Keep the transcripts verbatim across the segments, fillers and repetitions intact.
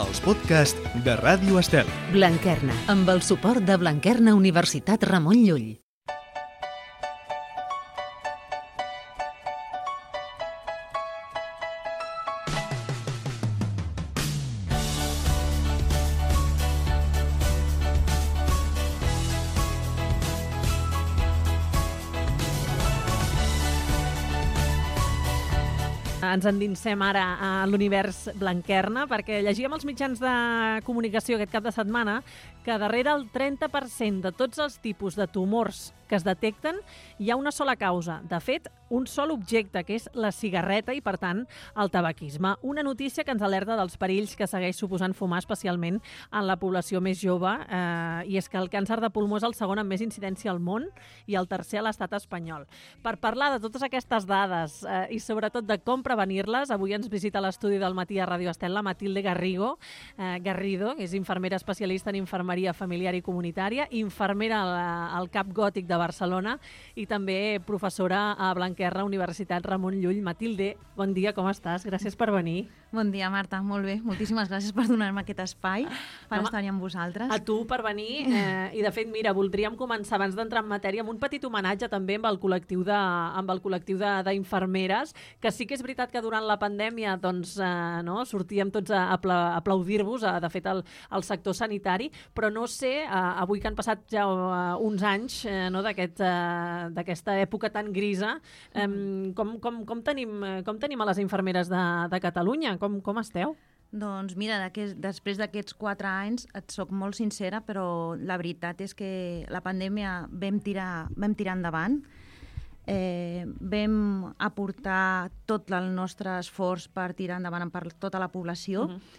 els podcasts de Ràdio Estel. Blanquerna, amb el suport de Blanquerna Universitat Ramon Llull. Ens endinsem ara a l'univers Blanquerna perquè llegíem als mitjans de comunicació aquest cap de setmana que darrere el trenta per cent de tots els tipus de tumors que es detecten hi ha una sola causa. De fet, un sol objecte, que és la cigarreta i, per tant, el tabaquisme. Una notícia que ens alerta dels perills que segueix suposant fumar, especialment en la població més jove, eh, i és que el càncer de pulmó és el segon amb més incidència al món i el tercer a l'estat espanyol. Per parlar de totes aquestes dades eh, i sobretot de com prevenir-les, avui ens visita a l'estudi del matí a Ràdio Estel la Matilde Garrigo, eh, Garrido, que és infermera especialista en infermeria familiar i comunitària, infermera al, al CAP Gòtic de Barcelona i també professora a Blanquerna Universitat Ramon Llull. Matilde, bon dia, com estàs? Gràcies per venir. Bon dia, Marta, molt bé. Moltíssimes gràcies per donar-me aquest espai, per Home, estar-hi amb vosaltres. A tu per venir, eh, i de fet, mira, voldríem començar abans d'entrar en matèria amb un petit homenatge també amb el col·lectiu de, amb el col·lectiu de, d'infermeres, que sí que és veritat que durant la pandèmia doncs, eh, no, sortíem tots a, a aplaudir-vos, a, de fet, al, al sector sanitari, però no sé, eh, avui que han passat ja uh, uns anys eh, no, d'aquest, uh, d'aquesta època tan grisa, eh, com, com, com, tenim, com tenim a les infermeres de, de Catalunya? Com, com esteu? Doncs mira, després d'aquests quatre anys et soc molt sincera, però la veritat és que la pandèmia vam tirar, vam tirar endavant, eh, vam aportar tot el nostre esforç per tirar endavant per tota la població, uh-huh.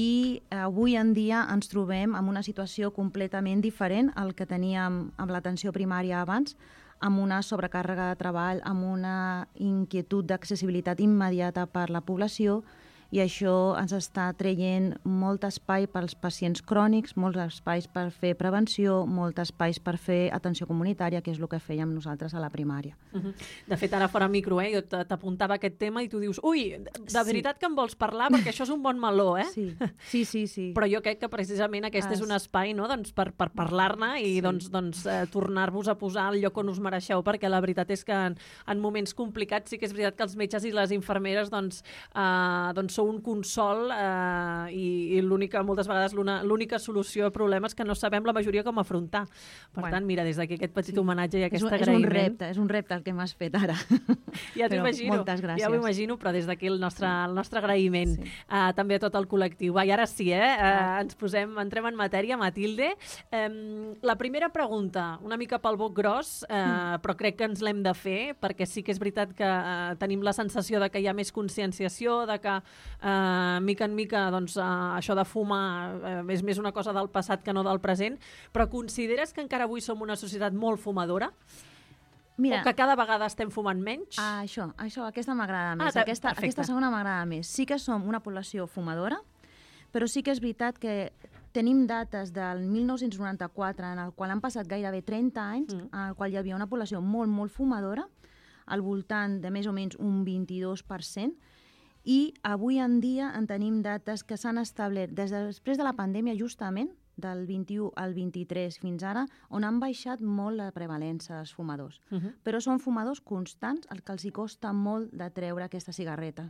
i avui en dia ens trobem en una situació completament diferent al que teníem amb l'atenció primària abans, amb una sobrecàrrega de treball, amb una inquietud d'accessibilitat immediata per la població, i això ens està traient molt espai pels pacients crònics, molts espais per fer prevenció, molts espais per fer atenció comunitària, que és el que fèiem nosaltres a la primària. Uh-huh. De fet, ara fora micro, eh, jo t'apuntava aquest tema i tu dius, ui, de veritat sí. que em vols parlar, perquè això és un bon meló, eh? Sí, sí, sí. sí. Però jo crec que precisament aquest es... és un espai, no?, doncs, per, per parlar-ne i sí. doncs, doncs, eh, tornar-vos a posar al lloc on us mereixeu, perquè la veritat és que en, en moments complicats sí que és veritat que els metges i les infermeres doncs, eh, doncs sou un consol eh, i, i l'única, moltes vegades l'única solució a problemes que no sabem la majoria com afrontar. Per bueno, tant, mira, des d'aquí aquest petit sí. homenatge i aquest és un, agraïment. És un repte, és un repte el que m'has fet ara. Ja t'ho imagino. Moltes gràcies. Ja m'ho imagino, però des d'aquí el nostre, el nostre agraïment sí. uh, també a tot el col·lectiu. Va, i ara sí, eh? Uh, ens posem, entrem en matèria, Matilde. Um, la primera pregunta, una mica pel boc gros, uh, mm. però crec que ens l'hem de fer, perquè sí que és veritat que uh, tenim la sensació de que hi ha més conscienciació, de que uh, Uh, mica en mica doncs, uh, això de fumar uh, és més una cosa del passat que no del present, però consideres que encara avui som una societat molt fumadora? Mira, o que cada vegada estem fumant menys? Uh, això, això, aquesta m'agrada més. Ah, aquesta, aquesta segona m'agrada més. Sí que som una població fumadora, però sí que és veritat que tenim dates del mil nou-cents noranta-quatre, en el qual han passat gairebé trenta anys, mm. en el qual hi havia una població molt, molt fumadora, al voltant de més o menys un vint-i-dos per cent, i avui en dia en tenim dates que s'han establert des de després de la pandèmia, justament, del vint-i-u al vint-i-tres fins ara, on han baixat molt la prevalença dels fumadors. Uh-huh. Però són fumadors constants, el que els hi costa molt de treure aquesta cigarreta.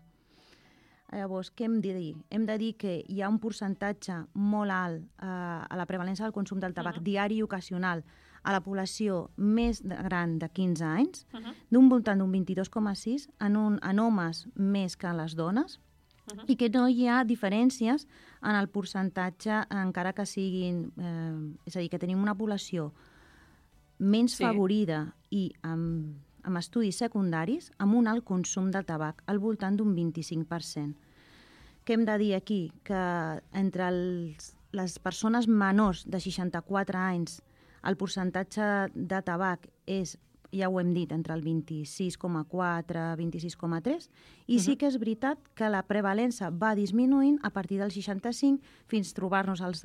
Llavors, què hem de dir? Hem de dir que hi ha un percentatge molt alt eh, a la prevalença del consum del tabac uh-huh. diari i ocasional a la població més gran de quinze anys, uh-huh. d'un voltant d'un vint-i-dos coma sis, en, un, en homes més que en les dones, uh-huh. i que no hi ha diferències en el percentatge, encara que siguin... Eh, és a dir, que tenim una població menys sí. favorida i amb, amb estudis secundaris, amb un alt consum de tabac, al voltant d'un vint-i-cinc per cent. Què hem de dir aquí? Que entre els, les persones menors de seixanta-quatre anys el percentatge de tabac és, ja ho hem dit, entre el vint-i-sis coma quatre i vint-i-sis coma tres, i uh-huh. sí que és veritat que la prevalença va disminuint a partir dels seixanta-cinc fins trobar-nos als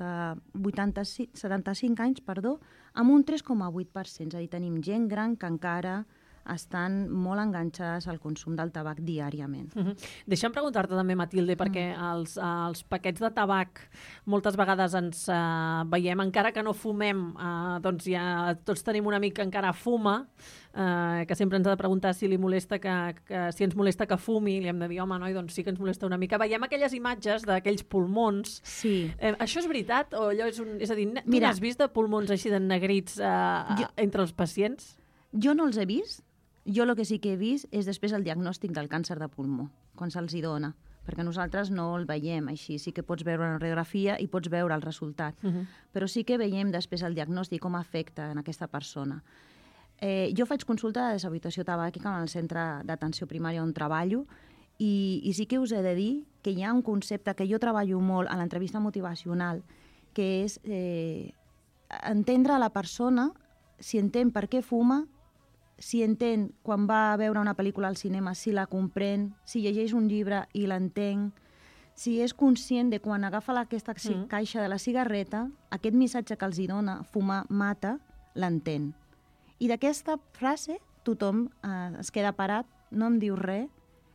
vuitanta-cinc, setanta-cinc anys, perdó, amb un tres coma vuit per cent. És a dir, tenim gent gran que encara estan molt enganxades al consum del tabac diàriament. Uh -huh. Deixa'm preguntar-te també, Matilde, perquè mm. els, els paquets de tabac moltes vegades ens uh, veiem, encara que no fumem, uh, doncs ja tots tenim un amic que encara fuma, uh, que sempre ens ha de preguntar si li molesta que, que si ens molesta que fumi, li hem de dir, home, noi, doncs sí que ens molesta una mica. Veiem aquelles imatges d'aquells pulmons. Sí. Eh, això és veritat? O allò és, un, és a dir, tu Mira, n'has vist de pulmons així d'ennegrits uh, jo, entre els pacients? Jo no els he vist. Jo el que sí que he vist és després el diagnòstic del càncer de pulmó, quan se'ls hi dona, perquè nosaltres no el veiem així. Sí que pots veure una radiografia i pots veure el resultat, uh -huh. però sí que veiem després el diagnòstic, com afecta en aquesta persona. Eh, jo faig consulta de deshabitació tabàquica en el centre d'atenció primària on treballo i, i sí que us he de dir que hi ha un concepte que jo treballo molt a l'entrevista motivacional, que és eh, entendre a la persona si entén per què fuma, si entén quan va a veure una pel·lícula al cinema, si la comprèn, si llegeix un llibre i l'entén, si és conscient de quan agafa aquesta mm. caixa de la cigarreta, aquest missatge que els hi dona, fumar mata, l'entén. I d'aquesta frase tothom eh, es queda parat, no em diu res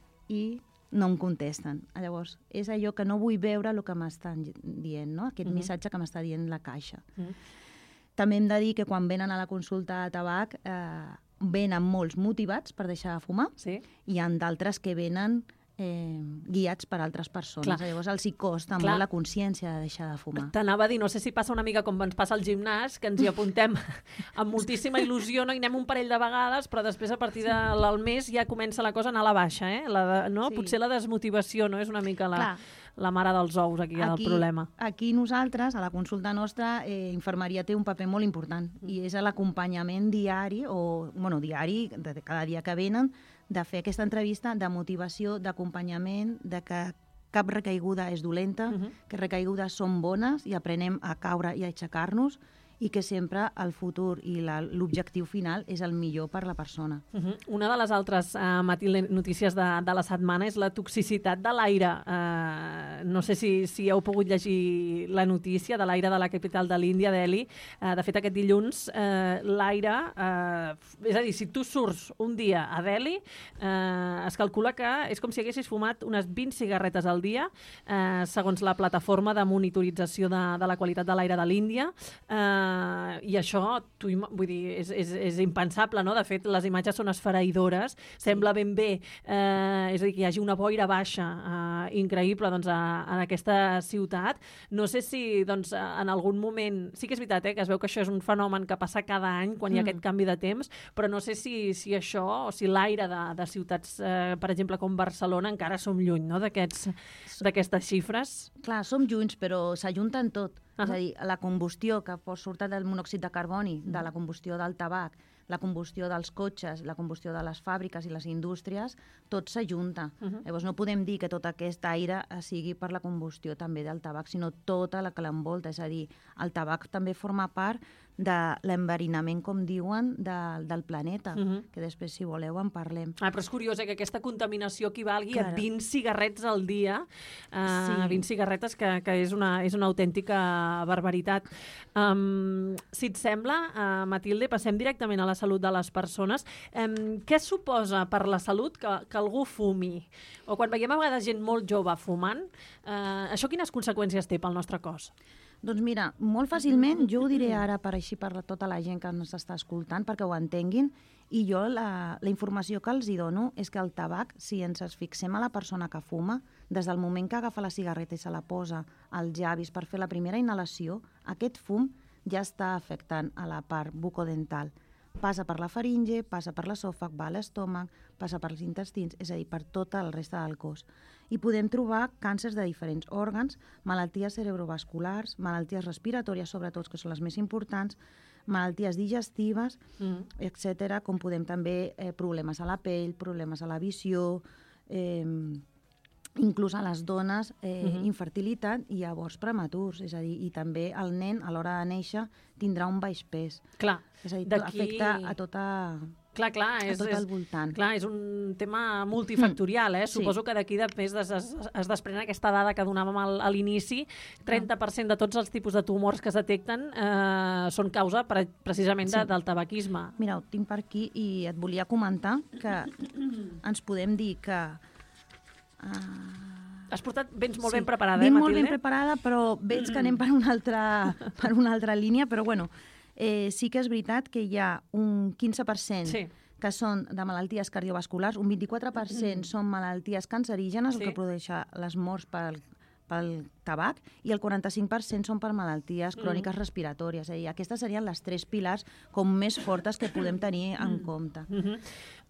i no em contesten. Llavors, és allò que no vull veure el que m'estan dient, no? Aquest mm -hmm. missatge que m'està dient la caixa. Mm -hmm. També hem de dir que quan venen a la consulta de tabac eh, venen molts motivats per deixar de fumar, sí. i hi ha d'altres que venen eh, guiats per altres persones. Clar. Llavors els hi costa Clar. molt la consciència de deixar de fumar. T'anava a dir, no sé si passa una mica com ens passa al gimnàs, que ens hi apuntem amb moltíssima il·lusió, no? I anem un parell de vegades, però després a partir del sí. mes ja comença la cosa a anar a la baixa, eh? La de, no? Sí. Potser la desmotivació, no? És una mica la... Clar. la mare dels ous aquí, aquí el problema. Aquí nosaltres, a la consulta nostra, eh, infermeria té un paper molt important mm. i és l'acompanyament diari, o bueno, diari, de cada dia que venen, de fer aquesta entrevista de motivació, d'acompanyament, de que cap recaiguda és dolenta, mm-hmm. que recaigudes són bones i aprenem a caure i a aixecar-nos, i que sempre el futur i l'objectiu final és el millor per la persona. Uh-huh. Una de les altres, uh, Matilde, notícies de, de la setmana és la toxicitat de l'aire. Uh, no sé si, si heu pogut llegir la notícia de l'aire de la capital de l'Índia, Delhi. Uh, de fet, aquest dilluns, uh, l'aire... Uh, és a dir, si tu surts un dia a Delhi, uh, es calcula que és com si haguessis fumat unes vint cigarretes al dia, uh, segons la plataforma de monitorització de, de la qualitat de l'aire de l'Índia. Uh, Uh, i això, tu, vull dir, és, és, és impensable, no? De fet, les imatges són esfereïdores, sembla ben bé, uh, és a dir, que hi hagi una boira baixa uh, increïble doncs, a, en aquesta ciutat. No sé si doncs, en algun moment, sí que és veritat, eh, que es veu que això és un fenomen que passa cada any quan mm. hi ha aquest canvi de temps, però no sé si, si això, o si l'aire de, de ciutats, uh, per exemple, com Barcelona, encara som lluny, no?, d'aquestes xifres. Clar, som lluny, però s'ajunten tot. Uh-huh. És a dir, la combustió que surt del monòxid de carboni, de la combustió del tabac, la combustió dels cotxes, la combustió de les fàbriques i les indústries, tot s'ajunta. Uh-huh. Llavors no podem dir que tot aquest aire sigui per la combustió també del tabac, sinó tota la que l'envolta. És a dir, el tabac també forma part de l'enverinament, com diuen, de, del planeta, uh-huh. que després, si voleu, en parlem. Ah, però és curiós, eh, que aquesta contaminació equivalgui Clar. a vint cigarrets al dia, uh, sí. vint cigarretes, que, que és, una, és una autèntica barbaritat. Um, si et sembla, uh, Matilde, passem directament a la salut de les persones. Um, què suposa per la salut que, que algú fumi? O quan veiem a vegades gent molt jove fumant, uh, això quines conseqüències té pel nostre cos? Doncs mira, molt fàcilment, jo ho diré ara per així per tota la gent que ens està escoltant, perquè ho entenguin, i jo la, la informació que els hi dono és que el tabac, si ens es fixem a la persona que fuma, des del moment que agafa la cigarreta i se la posa als llavis per fer la primera inhalació, aquest fum ja està afectant a la part bucodental. Passa per la faringe, passa per l'esòfag, va a l'estómac, passa per els intestins, és a dir, per tota la resta del cos. I podem trobar càncers de diferents òrgans, malalties cerebrovasculars, malalties respiratòries, sobretot, que són les més importants, malalties digestives, mm. etcètera, com podem també eh, problemes a la pell, problemes a la visió, eh, inclús a les dones, eh, mm-hmm. infertilitat i avorts prematurs, és a dir, i també el nen a l'hora de néixer tindrà un baix pes. Clar. És a dir, afecta a tota... Clar, clar, és, a tot és, el voltant. clar, és un tema multifactorial, eh? Sí. Suposo que d'aquí després es, es, es desprèn aquesta dada que donàvem al, a l'inici, trenta per cent de tots els tipus de tumors que es detecten eh, són causa pre, precisament de, Sí. del tabaquisme. Mira, ho tinc per aquí i et volia comentar que ens podem dir que... Uh, Has portat, vens molt sí, ben preparada, vinc eh, molt ben Matilde? preparada, però veig que anem per una altra, per una altra línia, però bueno, eh, sí que és veritat que hi ha un quinze per cent Sí. que són de malalties cardiovasculars, un vint-i-quatre per cent són malalties cancerígenes, Sí. el que produeix les morts pel, pel tabac, i el quaranta-cinc per cent són per malalties cròniques respiratòries. És a dir, aquestes serien les tres pilars com més fortes que podem tenir en compte. Uh -huh.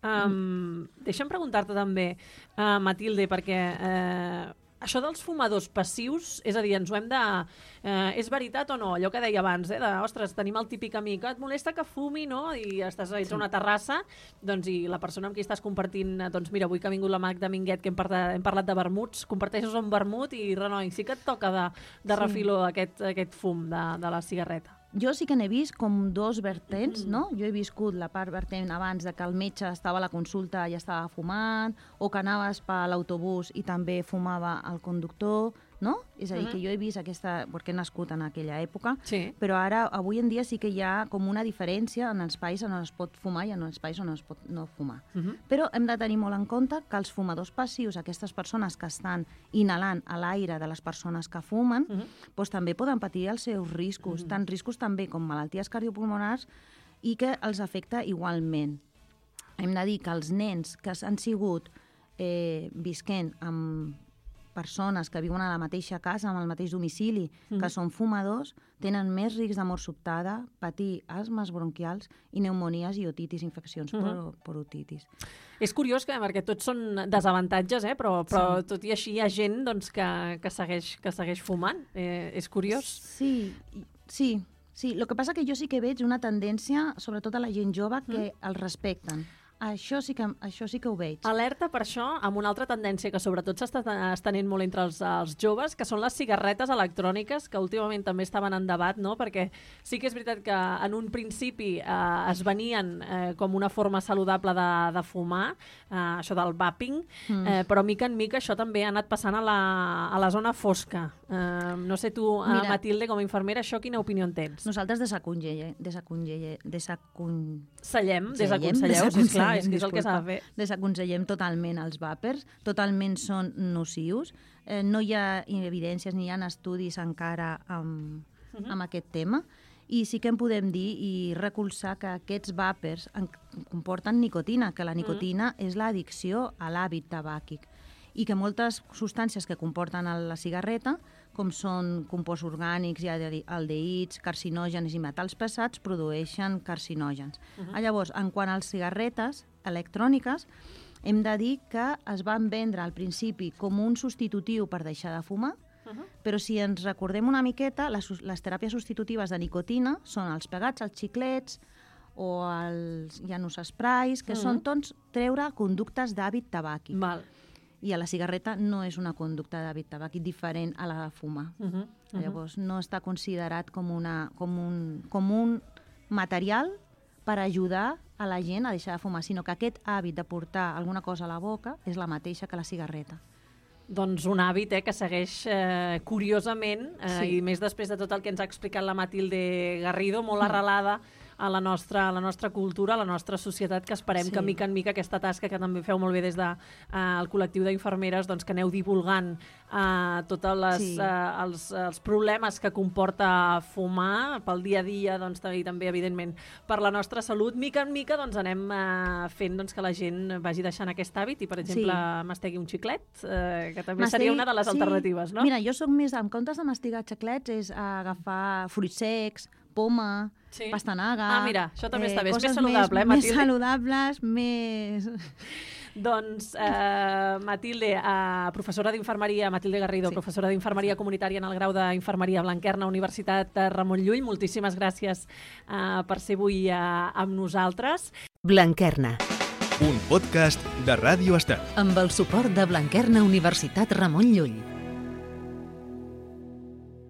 um, deixa'm preguntar-te també, uh, Matilde, perquè uh, això dels fumadors passius, és a dir, ens ho hem de... Eh, és veritat o no? Allò que deia abans, eh, de, ostres, tenim el típic amic, et molesta que fumi, no? I estàs a una terrassa, doncs, i la persona amb qui estàs compartint, doncs mira, avui que ha vingut la Magda Minguet, que hem, parlat, hem parlat de vermuts, comparteixes un vermut i, renoi, sí que et toca de, de Sí. refiló aquest, aquest fum de, de la cigarreta. Jo sí que n'he vist com dos vertents, no? Jo he viscut la part vertent abans de que el metge estava a la consulta i estava fumant, o que anaves per l'autobús i també fumava el conductor, no? És a dir, Mhm. que jo he vist aquesta... perquè he nascut en aquella època, Sí. però ara, avui en dia, sí que hi ha com una diferència en els espais on es pot fumar i en els espais on es pot no fumar. Uh -huh. Però hem de tenir molt en compte que els fumadors passius, aquestes persones que estan inhalant a l'aire de les persones que fumen, Uh -huh. doncs també poden patir els seus riscos, tant riscos també com malalties cardiopulmonars, i que els afecta igualment. Hem de dir que els nens que han sigut eh, visquent amb persones que viuen a la mateixa casa, amb el mateix domicili, Mm. que són fumadors, tenen més risc de mort sobtada, patir asmes bronquials i pneumonies i otitis, infeccions Mhm. per, per otitis. És curiós que, perquè tots són desavantatges, eh? però, però tot i així hi ha gent doncs, que, que, segueix, que segueix fumant. Eh, és curiós. Sí, i- sí, sí. El que passa que jo sí que veig una tendència, sobretot a la gent jove, que Mm. el respecten. Això sí que, això sí que ho veig. Alerta per això amb una altra tendència que sobretot s'està estenent molt entre els, els joves, que són les cigarretes electròniques, que últimament també estaven en debat, no? Perquè sí que és veritat que en un principi eh, es venien eh, com una forma saludable de, de fumar, eh, això del vaping, Mm. eh, però mica en mica això també ha anat passant a la, a la zona fosca. Eh, no sé tu, eh, Mira. Matilde, com a infermera, això quina opinió en tens? Nosaltres desaconsellem, desaconsellem, desacon... Cellem, Cellem, desaconselleu, sisplau, és que és el que disculpa. s'ha de fer. Desaconsellem totalment els vàpers, totalment són nocius. Eh, no hi ha evidències ni hi ha estudis encara amb, Mhm. amb aquest tema, i sí que en podem dir i recolzar que aquests vàpers en, comporten nicotina, que la nicotina és l'addicció a l'hàbit tabàquic, i que moltes substàncies que comporten a la cigarreta, com són composts orgànics i alde- aldehids, carcinògens i metalls pesats, produeixen carcinògens. Mhm. Ah, llavors, en quant a les cigarretes electròniques, hem de dir que es van vendre al principi com un substitutiu per deixar de fumar, Uh-huh. però si ens recordem una miqueta, les, sus- les teràpies substitutives de nicotina són els pegats, els xiclets o els llanos sprays, que Mhm. són tots treure conductes d'hàbit tabàquic. Val. I a la cigarreta no és una conducta d'hàbit tabàquic diferent a la de fumar. Uh -huh. Uh -huh. Llavors, no està considerat com, una, com, un, com un material per ajudar a la gent a deixar de fumar, sinó que aquest hàbit de portar alguna cosa a la boca és la mateixa que la cigarreta. Doncs un hàbit eh, que segueix eh, curiosament, eh, Sí. i més després de tot el que ens ha explicat la Matilde Garrido, molt arrelada a la nostra, a la nostra cultura, a la nostra societat, que esperem Sí. que mica en mica aquesta tasca que també feu molt bé des del de, eh, el col·lectiu d'infermeres, doncs, que aneu divulgant eh, tots les, Sí. eh, els, els problemes que comporta fumar pel dia a dia, doncs, i també, evidentment, per la nostra salut. Mica en mica doncs, anem eh, fent doncs, que la gent vagi deixant aquest hàbit i, per exemple, Sí. mastegui un xiclet, eh, que també Mastegui- seria una de les sí. alternatives, no? Mira, jo sóc més, en comptes de mastigar xiclets, és agafar fruits secs, poma, Sí. pastanaga... Ah, mira, això també està bé, és coses més saludable, eh, més, Matilde? Més saludables, més... Doncs, eh, Matilde, eh, professora d'infermeria, Matilde Garrido, Sí. professora d'infermeria comunitària en el grau d'Infermeria Blanquerna, Universitat de Ramon Llull, moltíssimes gràcies eh, per ser avui eh, amb nosaltres. Blanquerna, Un podcast de Ràdio Estel. amb el suport de Blanquerna Universitat Ramon Llull.